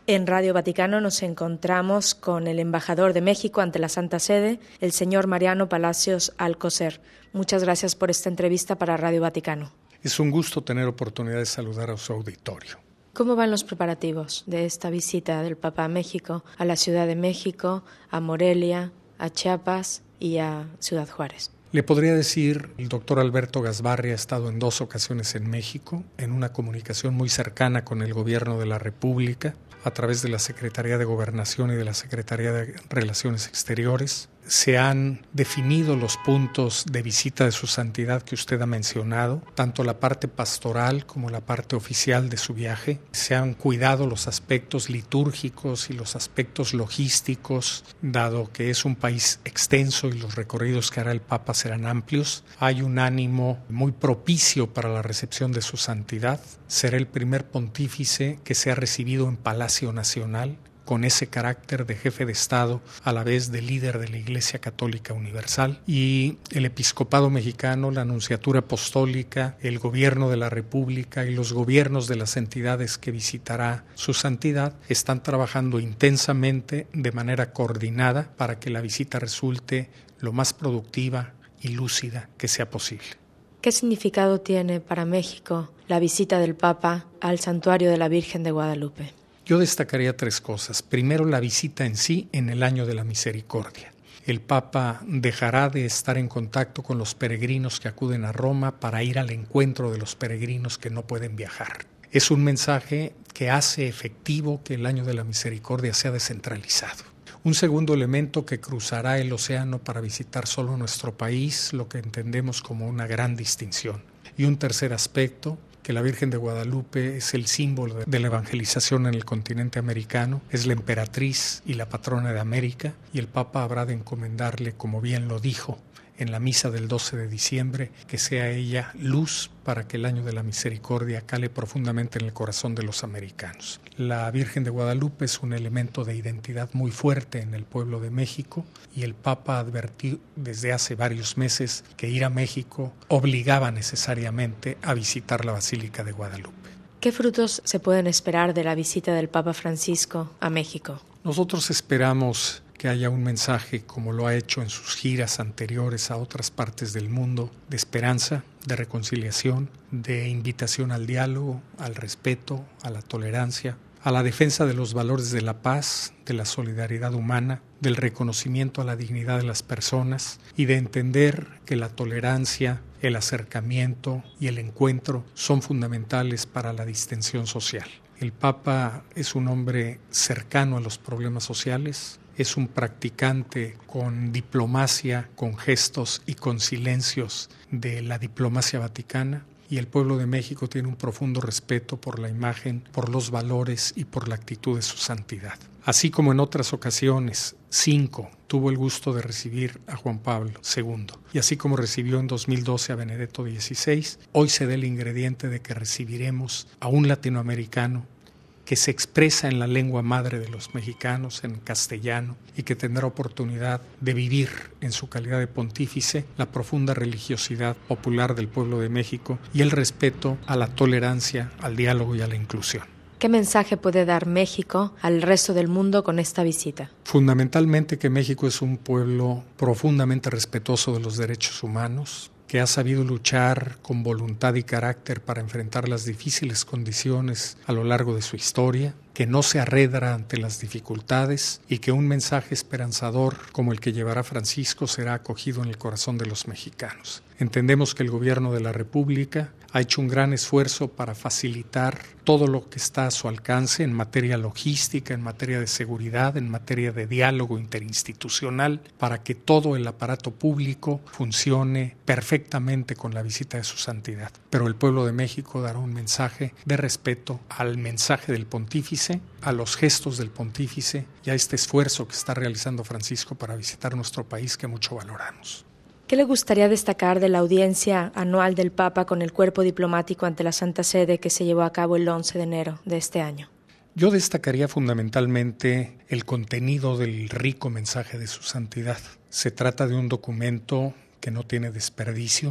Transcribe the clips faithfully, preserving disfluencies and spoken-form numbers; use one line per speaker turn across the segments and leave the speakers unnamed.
En Radio Vaticano nos encontramos con el embajador de México ante la Santa Sede, el señor Mariano Palacios Alcocer. Muchas gracias por esta entrevista para Radio Vaticano.
Es un gusto tener oportunidad de saludar a su auditorio.
¿Cómo van los preparativos de esta visita del Papa a México, a la Ciudad de México, a Morelia, a Chiapas y a Ciudad Juárez?
Le podría decir, el doctor Alberto Gasbarri ha estado en dos ocasiones en México, en una comunicación muy cercana con el Gobierno de la República, a través de la Secretaría de Gobernación y de la Secretaría de Relaciones Exteriores. Se han definido los puntos de visita de su santidad que usted ha mencionado, tanto la parte pastoral como la parte oficial de su viaje. Se han cuidado los aspectos litúrgicos y los aspectos logísticos, dado que es un país extenso y los recorridos que hará el Papa serán amplios. Hay un ánimo muy propicio para la recepción de su santidad. Será el primer pontífice que sea recibido en Palacio Nacional, con ese carácter de jefe de Estado, a la vez de líder de la Iglesia Católica Universal. Y el episcopado mexicano, la Nunciatura Apostólica, el Gobierno de la República y los gobiernos de las entidades que visitará su santidad están trabajando intensamente de manera coordinada para que la visita resulte lo más productiva y lúcida que sea posible.
¿Qué significado tiene para México la visita del Papa al Santuario de la Virgen de Guadalupe?
Yo destacaría tres cosas. Primero, la visita en sí en el Año de la Misericordia. El Papa dejará de estar en contacto con los peregrinos que acuden a Roma para ir al encuentro de los peregrinos que no pueden viajar. Es un mensaje que hace efectivo que el Año de la Misericordia sea descentralizado. Un segundo elemento que cruzará el océano para visitar solo nuestro país, lo que entendemos como una gran distinción. Y un tercer aspecto, que la Virgen de Guadalupe es el símbolo de la evangelización en el continente americano, es la emperatriz y la patrona de América, y el Papa habrá de encomendarle, como bien lo dijo en la misa del doce de diciembre, que sea ella luz para que el Año de la Misericordia cale profundamente en el corazón de los americanos. La Virgen de Guadalupe es un elemento de identidad muy fuerte en el pueblo de México, y el Papa advirtió desde hace varios meses que ir a México obligaba necesariamente a visitar la Basílica de Guadalupe.
¿Qué frutos se pueden esperar de la visita del Papa Francisco a México?
Nosotros esperamos que haya un mensaje, como lo ha hecho en sus giras anteriores a otras partes del mundo, de esperanza, de reconciliación, de invitación al diálogo, al respeto, a la tolerancia, a la defensa de los valores de la paz, de la solidaridad humana, del reconocimiento a la dignidad de las personas y de entender que la tolerancia, el acercamiento y el encuentro son fundamentales para la distensión social. El Papa es un hombre cercano a los problemas sociales, es un practicante con diplomacia, con gestos y con silencios de la diplomacia vaticana, y el pueblo de México tiene un profundo respeto por la imagen, por los valores y por la actitud de su santidad. Así como en otras ocasiones, cinco, tuvo el gusto de recibir a Juan Pablo segundo, y así como recibió en dos mil doce a Benedetto dieciséis, hoy se da el ingrediente de que recibiremos a un latinoamericano que se expresa en la lengua madre de los mexicanos, en castellano, y que tendrá oportunidad de vivir en su calidad de pontífice la profunda religiosidad popular del pueblo de México y el respeto a la tolerancia, al diálogo y a la inclusión.
¿Qué mensaje puede dar México al resto del mundo con esta visita?
Fundamentalmente que México es un pueblo profundamente respetuoso de los derechos humanos, que ha sabido luchar con voluntad y carácter para enfrentar las difíciles condiciones a lo largo de su historia, que no se arredra ante las dificultades y que un mensaje esperanzador como el que llevará Francisco será acogido en el corazón de los mexicanos. Entendemos que el Gobierno de la República ha hecho un gran esfuerzo para facilitar todo lo que está a su alcance en materia logística, en materia de seguridad, en materia de diálogo interinstitucional, para que todo el aparato público funcione perfectamente con la visita de su santidad. Pero el pueblo de México dará un mensaje de respeto al mensaje del pontífice, a los gestos del pontífice y a este esfuerzo que está realizando Francisco para visitar nuestro país, que mucho valoramos.
¿Qué le gustaría destacar de la audiencia anual del Papa con el cuerpo diplomático ante la Santa Sede que se llevó a cabo el once de enero de este año?
Yo destacaría fundamentalmente el contenido del rico mensaje de su santidad. Se trata de un documento que no tiene desperdicio,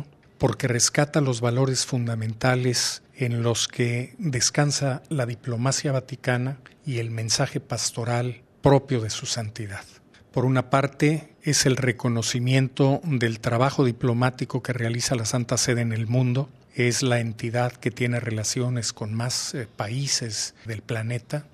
porque rescata los valores fundamentales en los que descansa la diplomacia vaticana y el mensaje pastoral propio de su santidad. Por una parte, es el reconocimiento del trabajo diplomático que realiza la Santa Sede en el mundo. Es la entidad que tiene relaciones con más eh, países del planeta.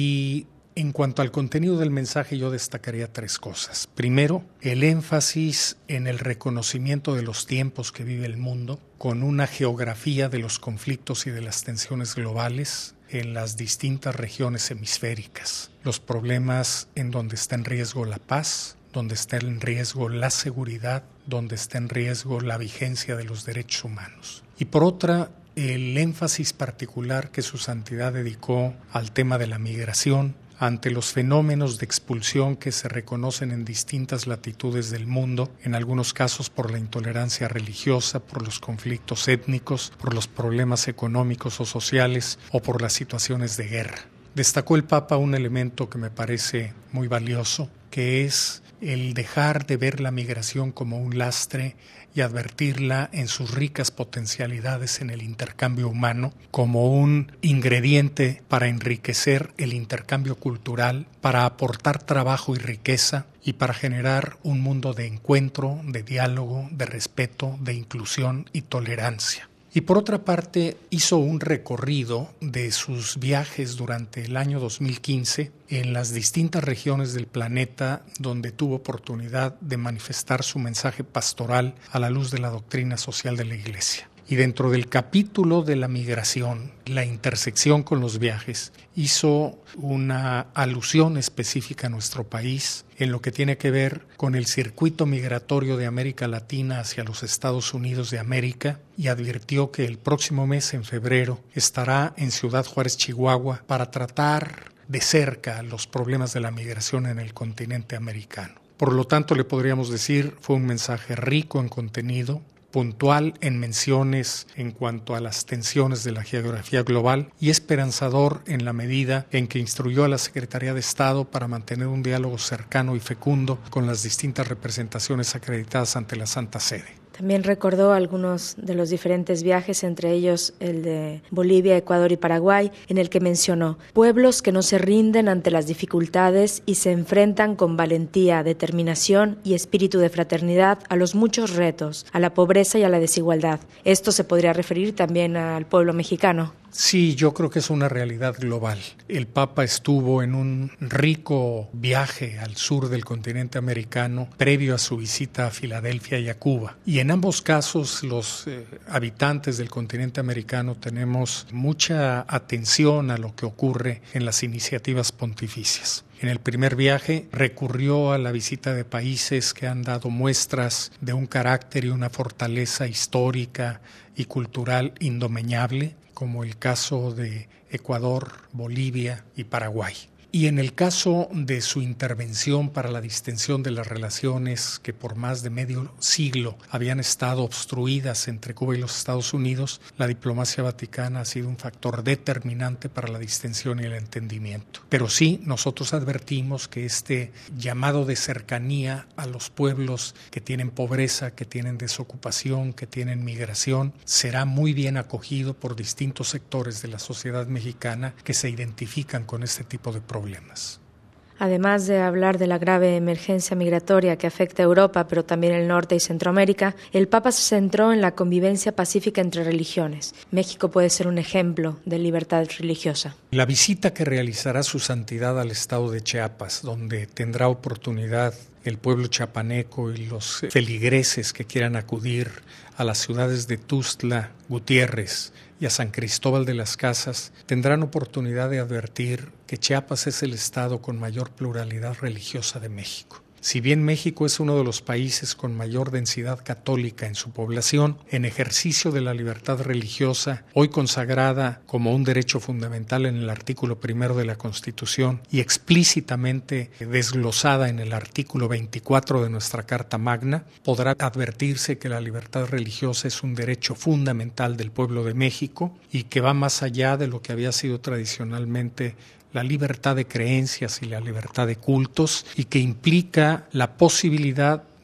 Y en cuanto al contenido del mensaje, yo destacaría tres cosas. Primero, el énfasis en el reconocimiento de los tiempos que vive el mundo, con una geografía de los conflictos y de las tensiones globales en las distintas regiones hemisféricas. Los problemas en donde está en riesgo la paz, donde está en riesgo la seguridad, donde está en riesgo la vigencia de los derechos humanos. Y por otra, el énfasis particular que su santidad dedicó al tema de la migración, ante los fenómenos de expulsión que se reconocen en distintas latitudes del mundo, en algunos casos por la intolerancia religiosa, por los conflictos étnicos, por los problemas económicos o sociales o por las situaciones de guerra. Destacó el Papa un elemento que me parece muy valioso, que es el dejar de ver la migración como un lastre y advertirla en sus ricas potencialidades en el intercambio humano como un ingrediente para enriquecer el intercambio cultural, para aportar trabajo y riqueza y para generar un mundo de encuentro, de diálogo, de respeto, de inclusión y tolerancia. Y por otra parte, hizo un recorrido de sus viajes durante el año dos mil quince en las distintas regiones del planeta donde tuvo oportunidad de manifestar su mensaje pastoral a la luz de la doctrina social de la Iglesia. Y dentro del capítulo de la migración, la intersección con los viajes, hizo una alusión específica a nuestro país en lo que tiene que ver con el circuito migratorio de América Latina hacia los Estados Unidos de América y advirtió que el próximo mes, en febrero, estará en Ciudad Juárez, Chihuahua, para tratar de cerca los problemas de la migración en el continente americano. Por lo tanto, le podríamos decir, fue un mensaje rico en contenido, puntual en menciones en cuanto a las tensiones de la geografía global y esperanzador en la medida en que instruyó a la Secretaría de Estado para mantener un diálogo cercano y fecundo con las distintas representaciones acreditadas ante la Santa Sede.
También recordó algunos de los diferentes viajes, entre ellos el de Bolivia, Ecuador y Paraguay, en el que mencionó pueblos que no se rinden ante las dificultades y se enfrentan con valentía, determinación y espíritu de fraternidad a los muchos retos, a la pobreza y a la desigualdad. Esto se podría referir también al pueblo mexicano.
Sí, yo creo que es una realidad global. El Papa estuvo en un rico viaje al sur del continente americano previo a su visita a Filadelfia y a Cuba. Y en ambos casos los eh, habitantes del continente americano tenemos mucha atención a lo que ocurre en las iniciativas pontificias. En el primer viaje recurrió a la visita de países que han dado muestras de un carácter y una fortaleza histórica y cultural indomeñable, como el caso de Ecuador, Bolivia y Paraguay. Y en el caso de su intervención para la distensión de las relaciones que por más de medio siglo habían estado obstruidas entre Cuba y los Estados Unidos, la diplomacia vaticana ha sido un factor determinante para la distensión y el entendimiento. Pero sí, nosotros advertimos que este llamado de cercanía a los pueblos que tienen pobreza, que tienen desocupación, que tienen migración, será muy bien acogido por distintos sectores de la sociedad mexicana que se identifican con este tipo de problemas. Problemas.
Además de hablar de la grave emergencia migratoria que afecta a Europa, pero también el norte y Centroamérica, el Papa se centró en la convivencia pacífica entre religiones. México puede ser un ejemplo de libertad religiosa.
La visita que realizará su santidad al estado de Chiapas, donde tendrá oportunidad el pueblo chiapaneco y los feligreses que quieran acudir a las ciudades de Tuxtla Gutiérrez y a San Cristóbal de las Casas, tendrán oportunidad de advertir que Chiapas es el estado con mayor pluralidad religiosa de México. Si bien México es uno de los países con mayor densidad católica en su población, en ejercicio de la libertad religiosa, hoy consagrada como un derecho fundamental en el artículo primero de la Constitución y explícitamente desglosada en el artículo veinticuatro de nuestra Carta Magna, podrá advertirse que la libertad religiosa es un derecho fundamental del pueblo de México y que va más allá de lo que había sido tradicionalmente la libertad de creencias y la libertad de cultos, y que implica la posibilidad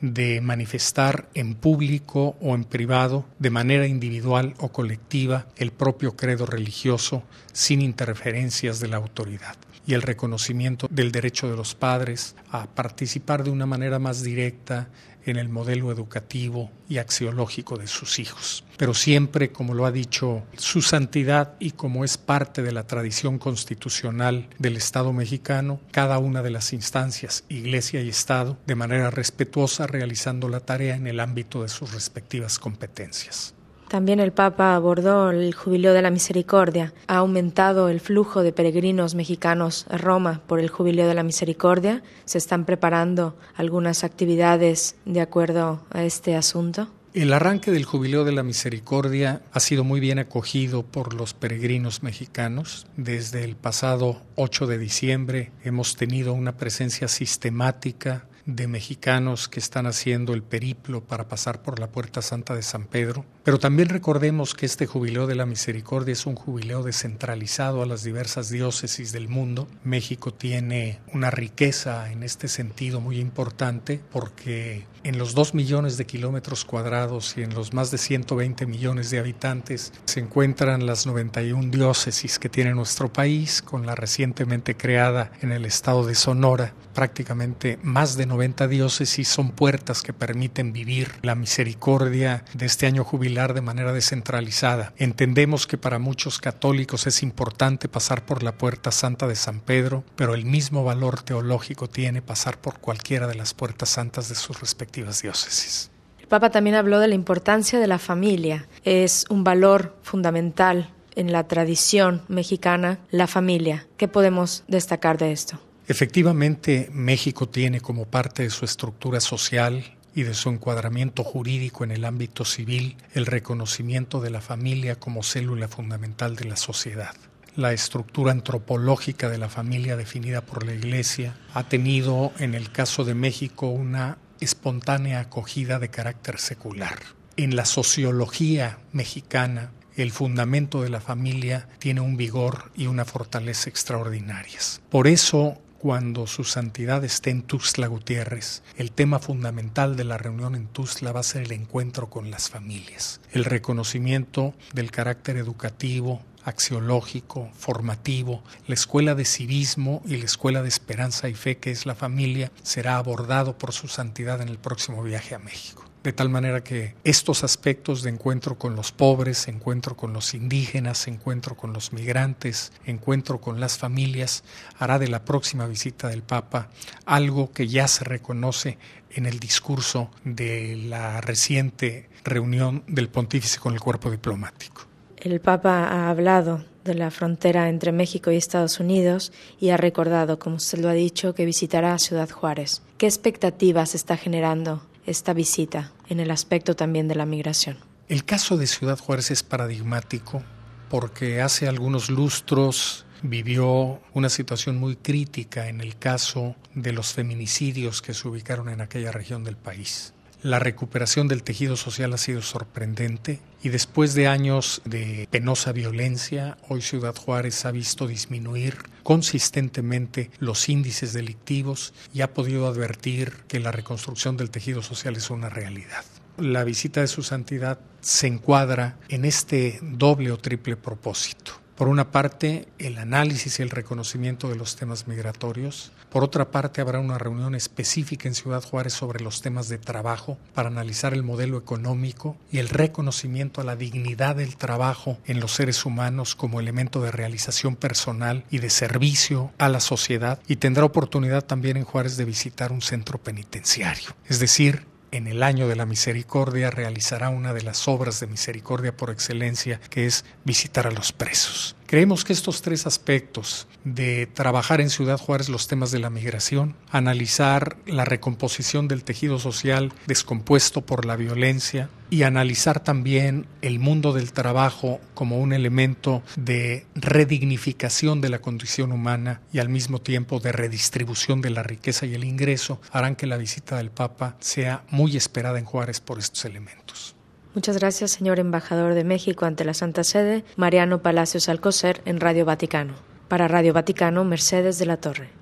de manifestar en público o en privado, de manera individual o colectiva, el propio credo religioso sin interferencias de la autoridad, y el reconocimiento del derecho de los padres a participar de una manera más directa en el modelo educativo y axiológico de sus hijos. Pero siempre, como lo ha dicho su santidad y como es parte de la tradición constitucional del Estado mexicano, cada una de las instancias, Iglesia y Estado, de manera respetuosa, realizando la tarea en el ámbito de sus respectivas competencias.
También el Papa abordó el Jubileo de la Misericordia. ¿Ha aumentado el flujo de peregrinos mexicanos a Roma por el Jubileo de la Misericordia? ¿Se están preparando algunas actividades de acuerdo a este asunto?
El arranque del Jubileo de la Misericordia ha sido muy bien acogido por los peregrinos mexicanos. Desde el pasado ocho de diciembre hemos tenido una presencia sistemática de mexicanos que están haciendo el periplo para pasar por la Puerta Santa de San Pedro. Pero también recordemos que este Jubileo de la Misericordia es un jubileo descentralizado a las diversas diócesis del mundo. México tiene una riqueza en este sentido muy importante porque en los dos millones de kilómetros cuadrados y en los más de ciento veinte millones de habitantes se encuentran las noventa y una diócesis que tiene nuestro país, con la recientemente creada en el estado de Sonora. Prácticamente más de noventa diócesis son puertas que permiten vivir la misericordia de este año jubilar de manera descentralizada. Entendemos que para muchos católicos es importante pasar por la Puerta Santa de San Pedro, pero el mismo valor teológico tiene pasar por cualquiera de las puertas santas de sus respectivas diócesis.
El Papa también habló de la importancia de la familia. Es un valor fundamental en la tradición mexicana, la familia. ¿Qué podemos destacar de esto?
Efectivamente, México tiene como parte de su estructura social y de su encuadramiento jurídico en el ámbito civil el reconocimiento de la familia como célula fundamental de la sociedad. La estructura antropológica de la familia definida por la Iglesia ha tenido, en el caso de México, una espontánea acogida de carácter secular. En la sociología mexicana, el fundamento de la familia tiene un vigor y una fortaleza extraordinarias. Por eso, cuando su santidad esté en Tuxtla Gutiérrez, el tema fundamental de la reunión en Tuxtla va a ser el encuentro con las familias, el reconocimiento del carácter educativo, axiológico, formativo. La escuela de civismo y la escuela de esperanza y fe, que es la familia, será abordado por su santidad en el próximo viaje a México. De tal manera que estos aspectos de encuentro con los pobres, encuentro con los indígenas, encuentro con los migrantes, encuentro con las familias, hará de la próxima visita del Papa algo que ya se reconoce en el discurso de la reciente reunión del Pontífice con el cuerpo diplomático.
El Papa ha hablado de la frontera entre México y Estados Unidos y ha recordado, como usted lo ha dicho, que visitará Ciudad Juárez. ¿Qué expectativas está generando esta visita en el aspecto también de la migración?
El caso de Ciudad Juárez es paradigmático porque hace algunos lustros vivió una situación muy crítica en el caso de los feminicidios que se ubicaron en aquella región del país. La recuperación del tejido social ha sido sorprendente y después de años de penosa violencia, hoy Ciudad Juárez ha visto disminuir consistentemente los índices delictivos y ha podido advertir que la reconstrucción del tejido social es una realidad. La visita de su santidad se encuadra en este doble o triple propósito. Por una parte, el análisis y el reconocimiento de los temas migratorios. Por otra parte, habrá una reunión específica en Ciudad Juárez sobre los temas de trabajo para analizar el modelo económico y el reconocimiento a la dignidad del trabajo en los seres humanos como elemento de realización personal y de servicio a la sociedad. Y tendrá oportunidad también en Juárez de visitar un centro penitenciario. Es decir, en el año de la misericordia realizará una de las obras de misericordia por excelencia, que es visitar a los presos. Creemos que estos tres aspectos de trabajar en Ciudad Juárez los temas de la migración, analizar la recomposición del tejido social descompuesto por la violencia y analizar también el mundo del trabajo como un elemento de redignificación de la condición humana y al mismo tiempo de redistribución de la riqueza y el ingreso, harán que la visita del Papa sea muy esperada en Juárez por estos elementos.
Muchas gracias, señor embajador de México ante la Santa Sede, Mariano Palacios Alcocer, en Radio Vaticano. Para Radio Vaticano, Mercedes de la Torre.